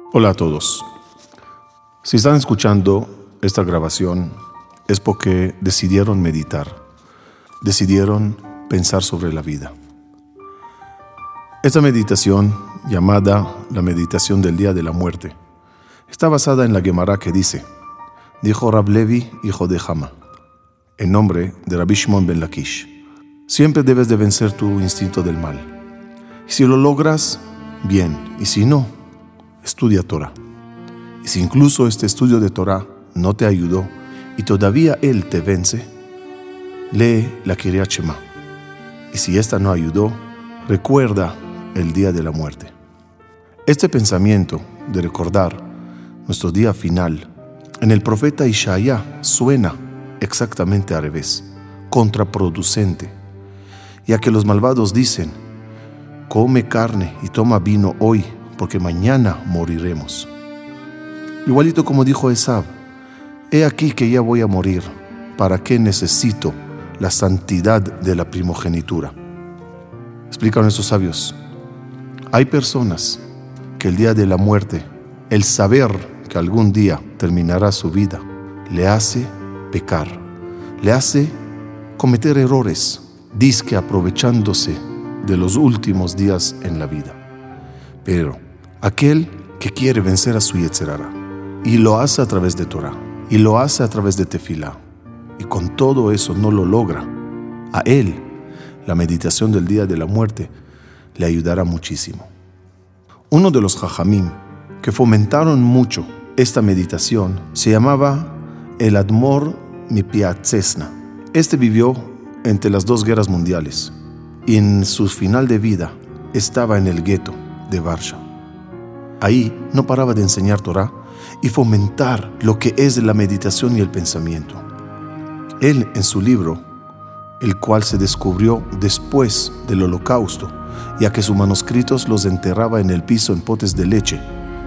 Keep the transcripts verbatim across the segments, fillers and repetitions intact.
Hola a todos. Si están escuchando esta grabación es porque decidieron meditar, decidieron pensar sobre la vida. Esta meditación, llamada la meditación del día de la muerte, está basada en la Gemara que dice: dijo Rab Levi, hijo de Jama, en nombre de Rabbi Shimon ben Lakish: siempre debes de vencer tu instinto del mal. Y si lo logras, bien, y si no, estudia Torah. Y si incluso este estudio de Torah no te ayudó y todavía él te vence, lee la Kiryat Shema. Y si esta no ayudó, recuerda el día de la muerte. Este pensamiento de recordar nuestro día final en el profeta Ishaya suena exactamente al revés, contraproducente, ya que los malvados dicen: come carne y toma vino hoy, porque mañana moriremos. Igualito como dijo Esav: he aquí que ya voy a morir, ¿para qué necesito la santidad de la primogenitura? Explican nuestros sabios: hay personas que el día de la muerte, el saber que algún día terminará su vida, le hace pecar, le hace cometer errores, dizque aprovechándose de los últimos días en la vida. Pero aquel que quiere vencer a su Yetzer Hara, y lo hace a través de Torah, y lo hace a través de Tefilá, y con todo eso no lo logra, a él la meditación del día de la muerte le ayudará muchísimo. Uno de los Jajamim que fomentaron mucho esta meditación se llamaba el Admor Mipiatzesna. Este vivió entre las dos guerras mundiales y en su final de vida estaba en el gueto de Varsha. Ahí no paraba de enseñar Torah y fomentar lo que es la meditación y el pensamiento. Él, en su libro, el cual se descubrió después del Holocausto, ya que sus manuscritos los enterraba en el piso en potes de leche,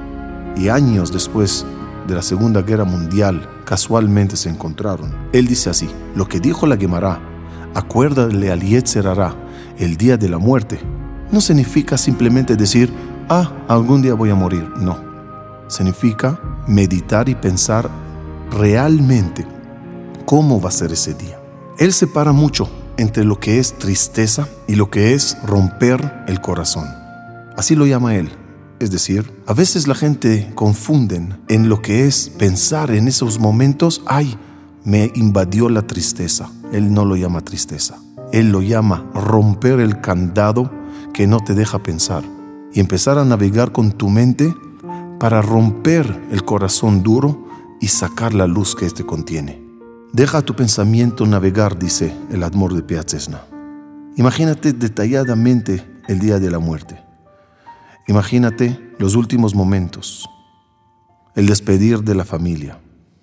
y años después de la Segunda Guerra Mundial casualmente se encontraron. Él dice así: lo que dijo la Gemara, acuérdale al Yetzer Hara el día de la muerte, no significa simplemente decir: ah, algún día voy a morir. No, significa meditar y pensar realmente cómo va a ser ese día. Él separa mucho entre lo que es tristeza y lo que es romper el corazón. Así lo llama él. Es decir, a veces la gente confunden en lo que es pensar en esos momentos: ay, me invadió la tristeza. Él no lo llama tristeza. Él lo llama romper el candado que no te deja pensar y empezar a navegar con tu mente para romper el corazón duro y sacar la luz que éste contiene. Deja tu pensamiento navegar, dice el Admor de Piatzesna. Imagínate detalladamente el día de la muerte. Imagínate los últimos momentos, el despedir de la familia.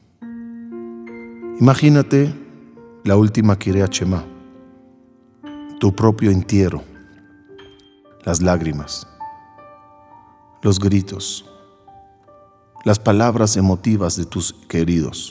Imagínate la última Kiryat Shema, tu propio entierro, las lágrimas, los gritos, las palabras emotivas de tus queridos.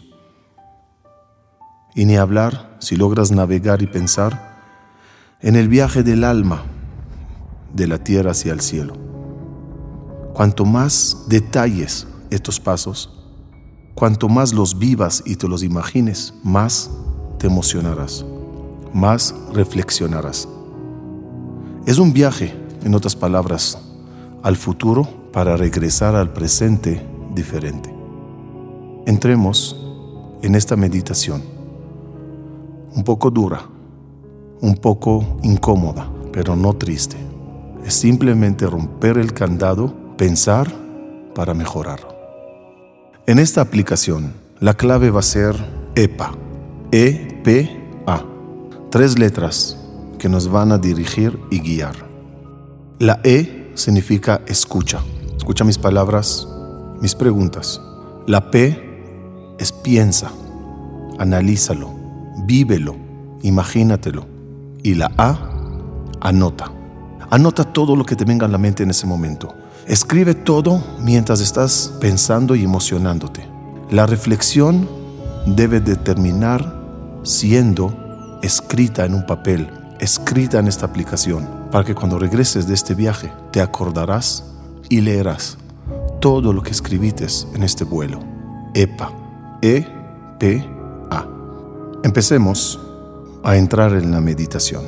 Y ni hablar si logras navegar y pensar en el viaje del alma de la tierra hacia el cielo. Cuanto más detalles estos pasos, cuanto más los vivas y te los imagines, más te emocionarás, más reflexionarás. Es un viaje, en otras palabras, al futuro para regresar al presente diferente. Entremos en esta meditación, un poco dura, un poco incómoda, pero no triste. Es simplemente romper el candado, pensar para mejorar. En esta aplicación, la clave va a ser EPA, E P A, tres letras que nos van a dirigir y guiar. La E significa escucha, escucha mis palabras, mis preguntas. La P es piensa, analízalo, vívelo, imagínatelo. Y la A, anota. Anota todo lo que te venga a la mente en ese momento. Escribe todo mientras estás pensando y emocionándote. La reflexión debe de terminar siendo escrita en un papel, escrita en esta aplicación, para que cuando regreses de este viaje te acordarás y leerás todo lo que escribites en este vuelo. EPA. E P A. Empecemos a entrar en la meditación.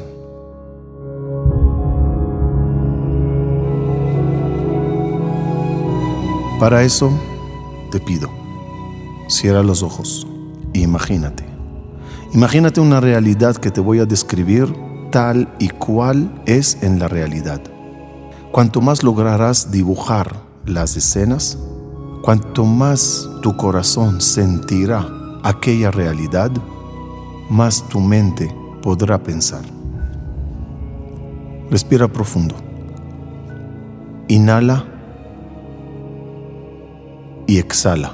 Para eso te pido, cierra los ojos e imagínate. Imagínate una realidad que te voy a describir tal y cual es en la realidad. Cuanto más lograrás dibujar las escenas, cuanto más tu corazón sentirá aquella realidad, más tu mente podrá pensar. Respira profundo. Inhala y exhala.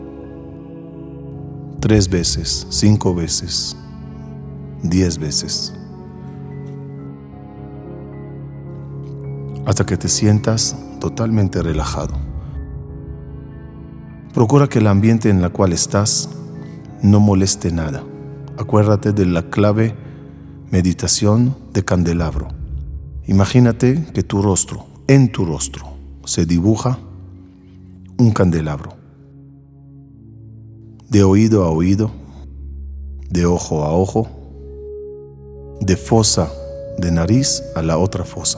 Tres veces, cinco veces, diez veces. Hasta que te sientas totalmente relajado. Procura que el ambiente en el cual estás no moleste nada. Acuérdate de la clave meditación de candelabro. Imagínate que tu rostro, en tu rostro, se dibuja un candelabro. De oído a oído, de ojo a ojo, de fosa de nariz a la otra fosa.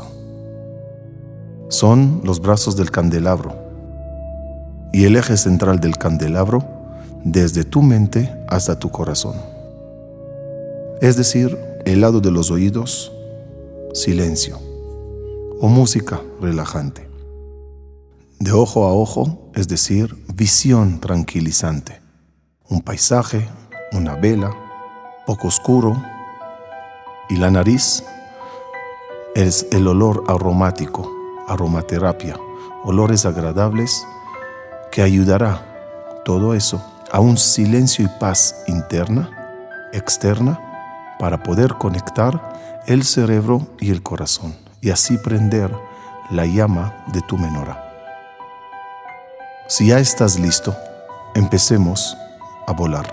Son los brazos del candelabro y el eje central del candelabro desde tu mente hasta tu corazón. Es decir, el lado de los oídos, silencio o música relajante. De ojo a ojo, es decir, visión tranquilizante. Un paisaje, una vela, poco oscuro. Y la nariz es el olor aromático, aromaterapia, olores agradables que ayudará todo eso a un silencio y paz interna, externa, para poder conectar el cerebro y el corazón y así prender la llama de tu menorá. Si ya estás listo, empecemos a volar.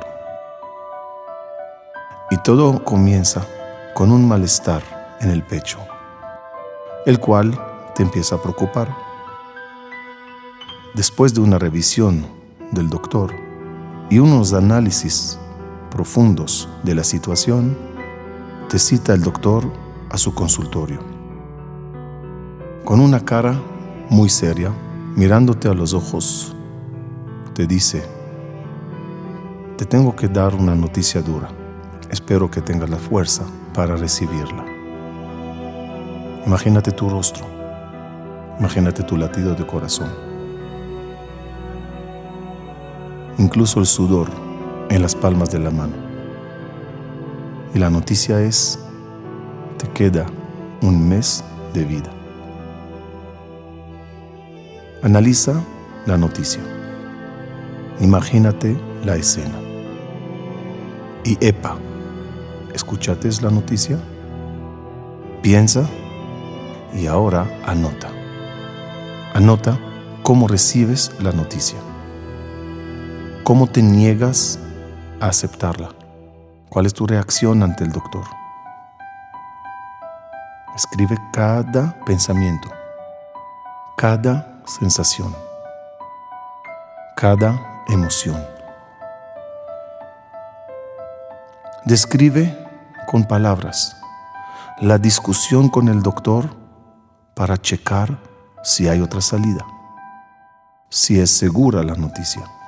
Y todo comienza con un malestar en el pecho, el cual te empieza a preocupar. Después de una revisión del doctor y unos análisis profundos de la situación, te cita el doctor a su consultorio. Con una cara muy seria, mirándote a los ojos, te dice: te tengo que dar una noticia dura. Espero que tengas la fuerza para recibirla. Imagínate tu rostro. Imagínate tu latido de corazón. Incluso el sudor en las palmas de la mano. Y la noticia es: te queda un mes de vida. Analiza la noticia. Imagínate la escena. Y epa, ¿escuchaste la noticia? Piensa y ahora anota. Anota cómo recibes la noticia. ¿Cómo te niegas a aceptarla? ¿Cuál es tu reacción ante el doctor? Escribe cada pensamiento, cada sensación, cada emoción. Describe con palabras la discusión con el doctor para checar si hay otra salida, si es segura la noticia.